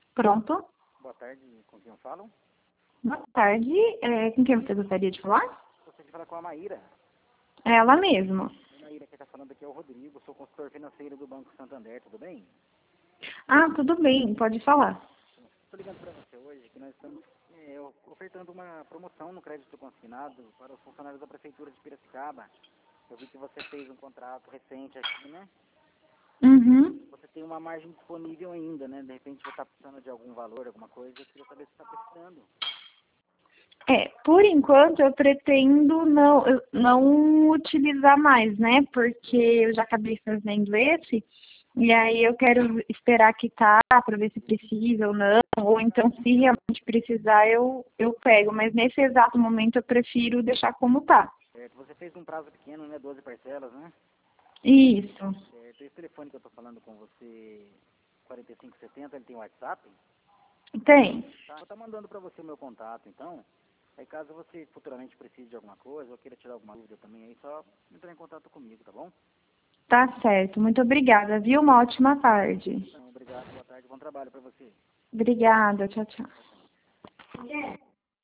Pronto. Boa tarde, com quem eu falo? Boa tarde. Com quem você gostaria de falar? Gostaria de falar com a Maíra. É ela mesma. Maíra, quem está falando aqui é o Rodrigo, sou consultor financeiro do Banco Santander, tudo bem? Ah, tudo bem, pode falar. Estou ligando para você hoje que nós estamos ofertando uma promoção no crédito consignado para os funcionários da Prefeitura de Piracicaba. Eu vi que você fez um contrato recente aqui, né? Uhum. Você tem uma margem disponível ainda, né? De repente você está precisando de algum valor, alguma coisa, eu queria saber se está precisando. Por enquanto eu pretendo não utilizar mais, né? Porque eu já acabei fazendo esse, e aí eu quero esperar quitar para ver se precisa ou não, ou então se realmente precisar eu pego, mas nesse exato momento eu prefiro deixar como tá. Certo, você fez um prazo pequeno, né? 12 parcelas, né? Isso. Certo, esse telefone que eu estou falando com você, 4570, ele tem WhatsApp? Tem. Tá, vou estar mandando para você o meu contato, então. Aí caso você futuramente precise de alguma coisa, ou queira tirar alguma dúvida também, aí só entrar em contato comigo, tá bom? Tá certo. Muito obrigada, viu? Uma ótima tarde. Então, obrigado, boa tarde, bom trabalho para você. Obrigada. Tchau, tchau. Tchau, tchau.